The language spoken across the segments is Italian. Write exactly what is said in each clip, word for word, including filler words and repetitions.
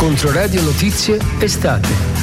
Controradio Notizie Estate.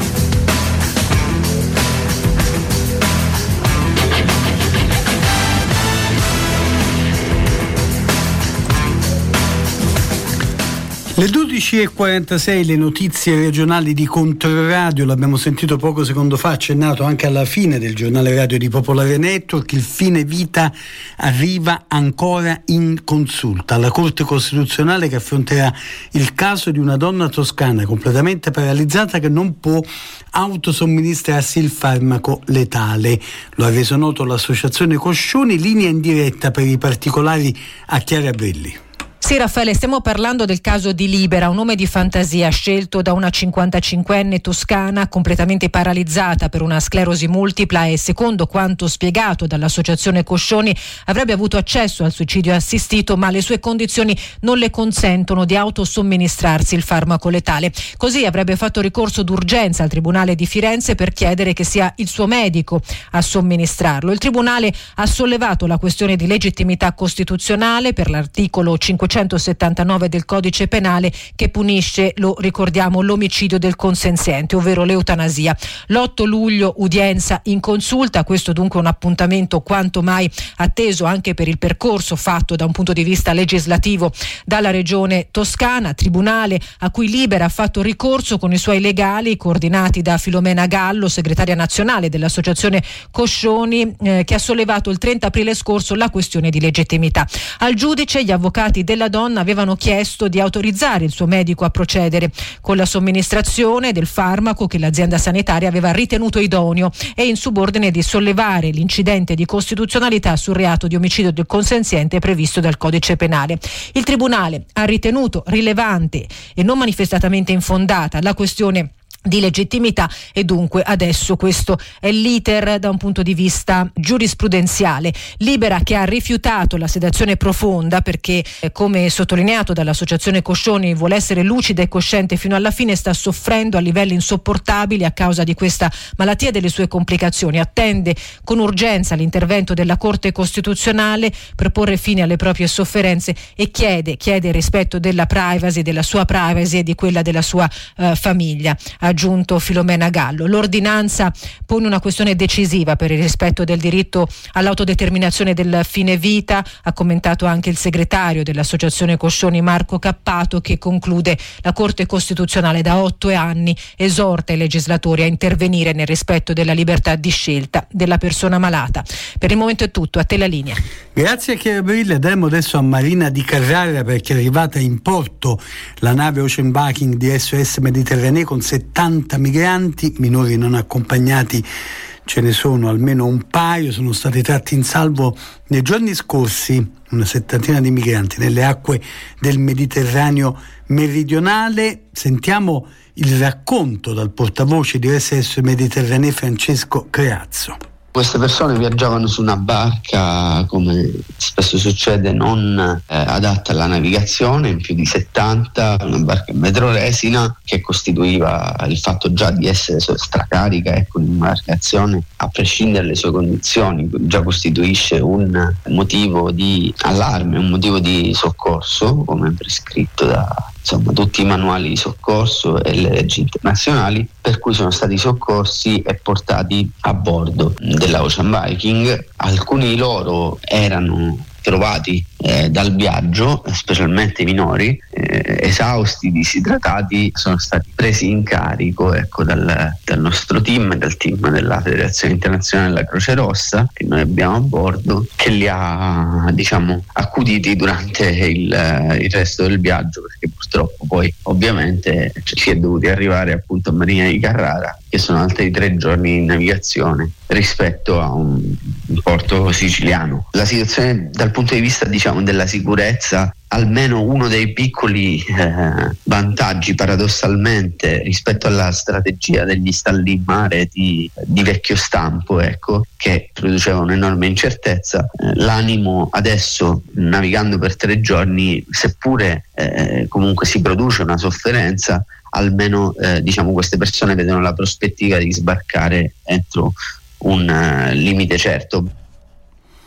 Le dodici e quarantasei, le notizie regionali di Controradio, l'abbiamo sentito poco secondo fa, accennato anche alla fine del giornale radio di Popolare Network. Il fine vita arriva ancora in consulta alla Corte Costituzionale, che affronterà il caso di una donna toscana completamente paralizzata che non può autosomministrarsi il farmaco letale. Lo ha reso noto l'associazione Coscioni. Linea in diretta per i particolari a Chiara Brilli. Sì, Raffaele, stiamo parlando del caso di Libera, un nome di fantasia scelto da una cinquantacinquenne toscana completamente paralizzata per una sclerosi multipla e, secondo quanto spiegato dall'associazione Coscioni, avrebbe avuto accesso al suicidio assistito, ma le sue condizioni non le consentono di autosomministrarsi il farmaco letale. Così avrebbe fatto ricorso d'urgenza al Tribunale di Firenze per chiedere che sia il suo medico a somministrarlo. Il Tribunale ha sollevato la questione di legittimità costituzionale per l'articolo cinquecentosettantanove del Codice Penale, che punisce, lo ricordiamo, l'omicidio del consenziente, ovvero l'eutanasia. L'otto luglio udienza in consulta, questo dunque un appuntamento quanto mai atteso anche per il percorso fatto da un punto di vista legislativo dalla Regione Toscana. Tribunale a cui Libera ha fatto ricorso con i suoi legali, coordinati da Filomena Gallo, segretaria nazionale dell'associazione Coscioni, eh, che ha sollevato il trenta aprile scorso la questione di legittimità. Al giudice gli avvocati della donna avevano chiesto di autorizzare il suo medico a procedere con la somministrazione del farmaco che l'azienda sanitaria aveva ritenuto idoneo e in subordine di sollevare l'incidente di costituzionalità sul reato di omicidio del consenziente previsto dal Codice Penale. Il Tribunale ha ritenuto rilevante e non manifestatamente infondata la questione di legittimità e dunque adesso questo è l'iter da un punto di vista giurisprudenziale. Libera che ha rifiutato la sedazione profonda perché, eh, come sottolineato dall'associazione Coscioni, vuole essere lucida e cosciente fino alla fine, sta soffrendo a livelli insopportabili a causa di questa malattia e delle sue complicazioni. Attende con urgenza l'intervento della Corte Costituzionale per porre fine alle proprie sofferenze e chiede, chiede il rispetto della privacy, della sua privacy e di quella della sua eh, famiglia. Ha aggiunto Filomena Gallo. L'ordinanza pone una questione decisiva per il rispetto del diritto all'autodeterminazione del fine vita, ha commentato anche il segretario dell'associazione Coscioni Marco Cappato, che conclude: la Corte Costituzionale da otto anni esorta i legislatori a intervenire nel rispetto della libertà di scelta della persona malata. Per il momento è tutto, a te la linea. Grazie a Chiara Brilli. Andremo adesso a Marina di Carrara, perché è arrivata in porto la nave Ocean Viking di S O S Mediterranee con settanta migranti, minori non accompagnati ce ne sono almeno un paio, sono stati tratti in salvo nei giorni scorsi una settantina di migranti nelle acque del Mediterraneo meridionale. Sentiamo il racconto dal portavoce di S O S Mediterranee Francesco Creazzo. Queste persone viaggiavano su una barca, come spesso succede, non eh, adatta alla navigazione, in più di settanta, una barca in vetroresina che costituiva il fatto già di essere stracarica, ecco, un'imbarcazione, a prescindere dalle sue condizioni, già costituisce un motivo di allarme, un motivo di soccorso, come prescritto da insomma tutti i manuali di soccorso e le leggi internazionali, per cui sono stati soccorsi e portati a bordo della Ocean Viking. Alcuni di loro erano trovati eh, dal viaggio, specialmente i minori, eh, esausti, disidratati, sono stati presi in carico ecco, dal, dal nostro team, dal team della Federazione Internazionale della Croce Rossa che noi abbiamo a bordo, che li ha diciamo accuditi durante il, il resto del viaggio, perché purtroppo poi ovviamente si è dovuti arrivare appunto a Marina di Carrara, che sono altri tre giorni di navigazione rispetto a un, un porto siciliano. La situazione dal punto di vista diciamo della sicurezza, almeno uno dei piccoli eh, vantaggi paradossalmente rispetto alla strategia degli stalli in mare di, di vecchio stampo, ecco, che produceva un'enorme incertezza, eh, l'animo adesso navigando per tre giorni, seppure eh, comunque si produce una sofferenza, almeno eh, diciamo queste persone vedono la prospettiva di sbarcare entro un uh, limite certo.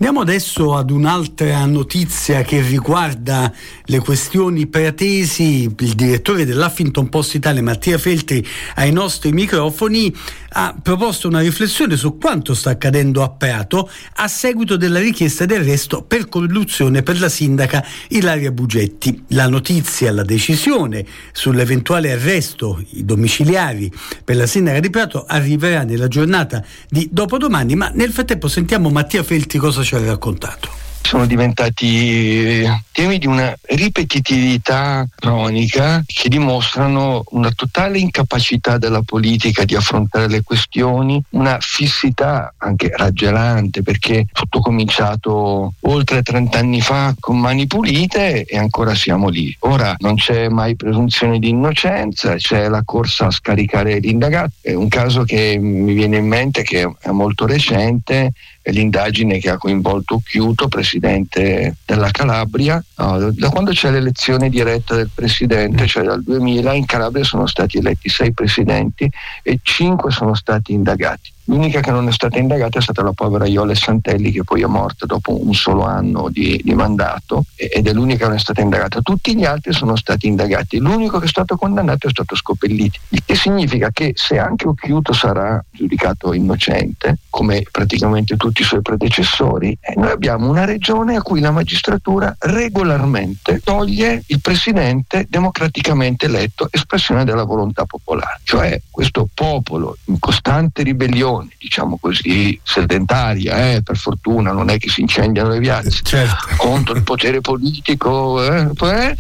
Andiamo adesso ad un'altra notizia che riguarda le questioni pratesi. Il direttore dell'Huffington Post Italia, Mattia Feltri, ai nostri microfoni ha proposto una riflessione su quanto sta accadendo a Prato a seguito della richiesta di arresto per corruzione per la sindaca Ilaria Bugetti. La notizia, la decisione sull'eventuale arresto, i domiciliari per la sindaca di Prato arriverà nella giornata di dopodomani, ma nel frattempo sentiamo Mattia Feltri cosa ci ha raccontato. Sono diventati temi di una ripetitività cronica che dimostrano una totale incapacità della politica di affrontare le questioni, una fissità anche raggelante, perché tutto cominciato oltre trenta anni fa con Mani Pulite e ancora siamo lì. Ora non c'è mai presunzione di innocenza, c'è la corsa a scaricare l'indagato. È un caso che mi viene in mente che è molto recente, è l'indagine che ha coinvolto Occhiuto, presidente della Calabria. No, da quando c'è l'elezione diretta del presidente, cioè dal duemila, in Calabria sono stati eletti sei presidenti e cinque sono stati indagati. L'unica che non è stata indagata è stata la povera Iole Santelli, che poi è morta dopo un solo anno di, di mandato, ed è l'unica che non è stata indagata. Tutti gli altri sono stati indagati. L'unico che è stato condannato è stato Scopelliti, il che significa che se anche Occhiuto sarà giudicato innocente, come praticamente tutti i suoi predecessori, eh, noi abbiamo una regione a cui la magistratura regolarmente toglie il presidente democraticamente eletto, espressione della volontà popolare. Cioè questo popolo in costante ribellione, diciamo così, sedentaria, eh, per fortuna non è che si incendiano le piazze, certo, contro il potere politico, eh, eh,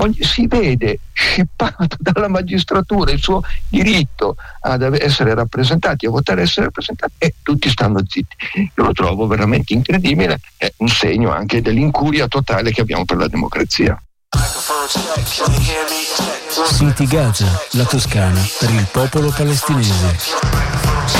si vede scippato dalla magistratura il suo diritto ad essere rappresentati, a votare, essere rappresentati, e tutti stanno zitti. Io lo trovo veramente incredibile, è un segno anche dell'incuria totale che abbiamo per la democrazia. Siti Gaza, la Toscana, per il popolo palestinese.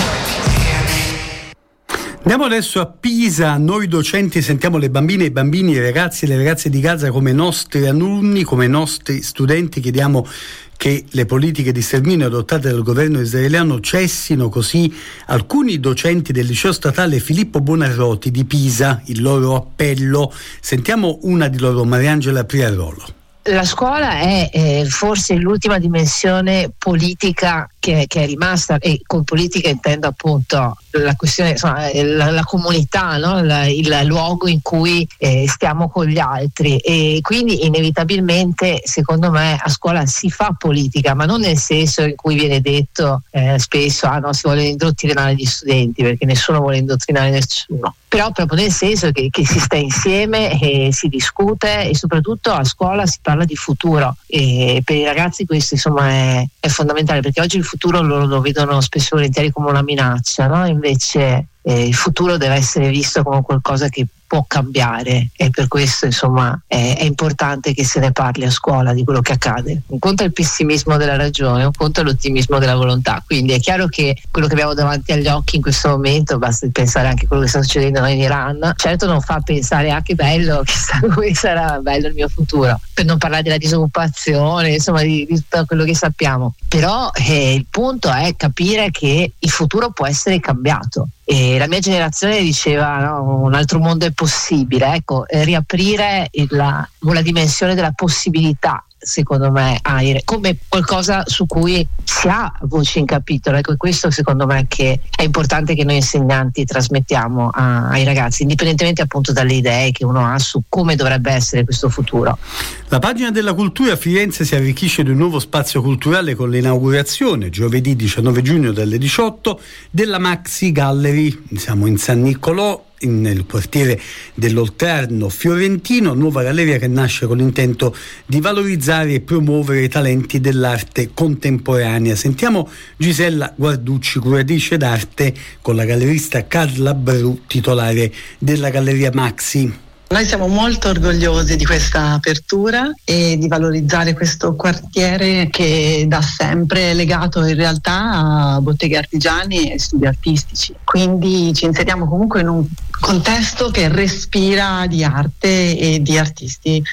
Andiamo adesso a Pisa. Noi docenti sentiamo le bambine, i bambini, i ragazzi e le ragazze di Gaza come nostri alunni, come nostri studenti. Chiediamo che le politiche di sterminio adottate dal governo israeliano cessino, così alcuni docenti del liceo statale Filippo Buonarroti di Pisa, il loro appello. Sentiamo una di loro, Mariangela Priarolo. La scuola è eh, forse l'ultima dimensione politica che, che è rimasta, e con politica intendo appunto la questione, insomma, la, la comunità, no? la, il luogo in cui eh, stiamo con gli altri, e quindi inevitabilmente secondo me a scuola si fa politica, ma non nel senso in cui viene detto eh, spesso ah no, si vuole indottrinare gli studenti, perché nessuno vuole indottrinare nessuno, però proprio nel senso che, che si sta insieme e si discute, e soprattutto a scuola si parla di futuro, e per i ragazzi questo insomma è, è fondamentale, perché oggi il futuro loro lo vedono spesso e volentieri come una minaccia, no? Invece eh, il futuro deve essere visto come qualcosa che può cambiare, e per questo insomma è, è importante che se ne parli a scuola di quello che accade. Un conto è il pessimismo della ragione, un conto è l'ottimismo della volontà, quindi è chiaro che quello che abbiamo davanti agli occhi in questo momento, basta pensare anche a quello che sta succedendo in Iran, certo non fa pensare ah che bello, chissà come sarà bello il mio futuro, per non parlare della disoccupazione, insomma di, di tutto quello che sappiamo, però eh, il punto è capire che il futuro può essere cambiato. E la mia generazione diceva no, un altro mondo è possibile, ecco, eh, riaprire il, la, la dimensione della possibilità, secondo me, AIRE, come qualcosa su cui si ha voce in capitolo. Ecco, questo secondo me che è importante che noi insegnanti trasmettiamo a, ai ragazzi, indipendentemente appunto dalle idee che uno ha su come dovrebbe essere questo futuro. La pagina della cultura a Firenze si arricchisce di un nuovo spazio culturale con l'inaugurazione giovedì diciannove giugno dalle diciotto della Maxi Gallery. Siamo in San Niccolò, nel quartiere dell'Oltrarno fiorentino, nuova galleria che nasce con l'intento di valorizzare e promuovere i talenti dell'arte contemporanea. Sentiamo Gisella Guarducci, curatrice d'arte, con la gallerista Carla Bru, titolare della Galleria Maxi. Noi siamo molto orgogliosi di questa apertura e di valorizzare questo quartiere che da sempre è legato in realtà a botteghe artigiane e studi artistici. Quindi ci inseriamo comunque in un contesto che respira di arte e di artisti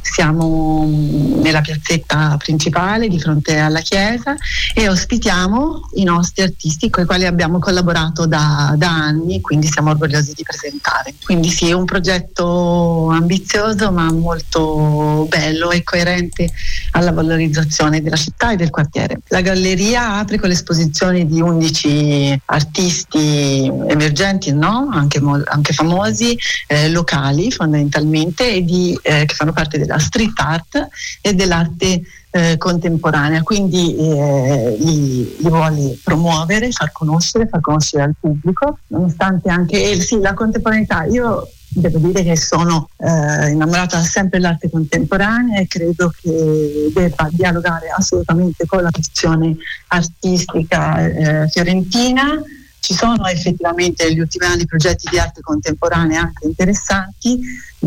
Siamo nella piazzetta principale di fronte alla chiesa e ospitiamo i nostri artisti con i quali abbiamo collaborato da, da anni, quindi siamo orgogliosi di presentare. Quindi sì, è un progetto ambizioso ma molto bello e coerente alla valorizzazione della città e del quartiere. La galleria apre con l'esposizione di undici artisti emergenti, no? anche, anche famosi, eh, locali fondamentalmente, e di, eh, che fanno parte della street art e dell'arte eh, contemporanea, quindi eh, li, li vuole promuovere, far conoscere, far conoscere al pubblico, nonostante anche eh, sì, la contemporaneità. Io devo dire che sono eh, innamorata sempre dell'arte contemporanea e credo che debba dialogare assolutamente con la tradizione artistica eh, fiorentina. Ci sono effettivamente negli ultimi anni progetti di arte contemporanea anche interessanti,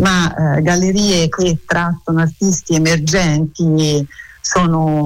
ma eh, gallerie che trattano artisti emergenti sono,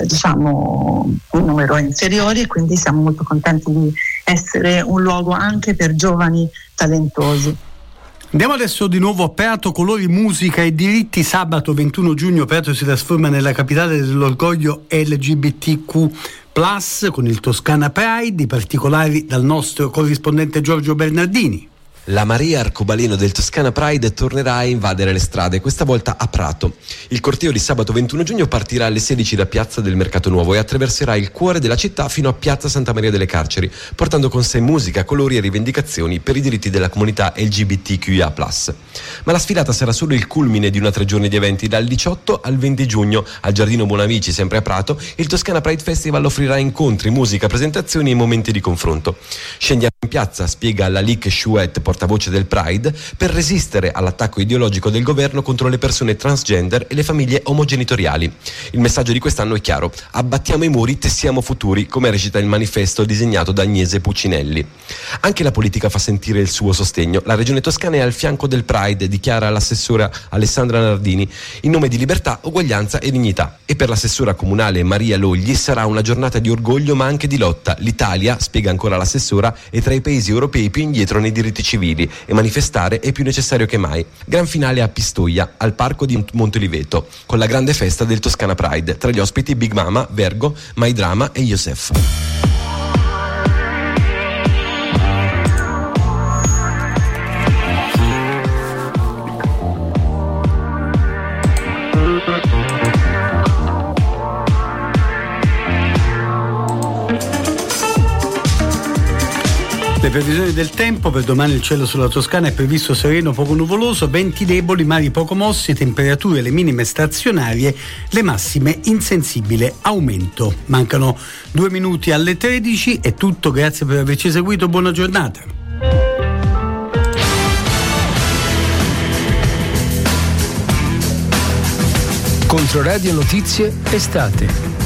diciamo, un numero inferiore, e quindi siamo molto contenti di essere un luogo anche per giovani talentosi. Andiamo adesso di nuovo a Prato, colori, musica e diritti. Sabato ventuno giugno Prato si trasforma nella capitale dell'orgoglio L G B T Q plus, con il Toscana Pride. I particolari dal nostro corrispondente Giorgio Bernardini. La Maria Arcobaleno del Toscana Pride tornerà a invadere le strade, questa volta a Prato. Il corteo di sabato ventuno giugno partirà alle sedici da Piazza del Mercato Nuovo e attraverserà il cuore della città fino a Piazza Santa Maria delle Carceri, portando con sé musica, colori e rivendicazioni per i diritti della comunità L G B T Q I A plus. Ma la sfilata sarà solo il culmine di una tre giorni di eventi. Dal diciotto al venti giugno al Giardino Buonavici, sempre a Prato, il Toscana Pride Festival offrirà incontri, musica, presentazioni e momenti di confronto. Scendiamo in piazza, spiega Lalique Chouette, portavoce del Pride, per resistere all'attacco ideologico del governo contro le persone transgender e le famiglie omogenitoriali. Il messaggio di quest'anno è chiaro: abbattiamo i muri, tessiamo futuri, come recita il manifesto disegnato da Agnese Puccinelli. Anche la politica fa sentire il suo sostegno. La regione Toscana è al fianco del Pride, dichiara l'assessora Alessandra Nardini, in nome di libertà, uguaglianza e dignità. E per l'assessora comunale Maria Logli sarà una giornata di orgoglio ma anche di lotta. L'Italia, spiega ancora l'assessora, è tra i paesi europei più indietro nei diritti civili e manifestare è più necessario che mai. Gran finale a Pistoia, al parco di Montoliveto, con la grande festa del Toscana Pride. Tra gli ospiti Big Mama, Vergo, My Drama e Yosef. Le previsioni del tempo: per domani il cielo sulla Toscana è previsto sereno, poco nuvoloso, venti deboli, mari poco mossi, temperature le minime stazionarie, le massime in sensibile aumento. Mancano due minuti alle tredici, è tutto, grazie per averci seguito, buona giornata. Controradio Notizie Estate.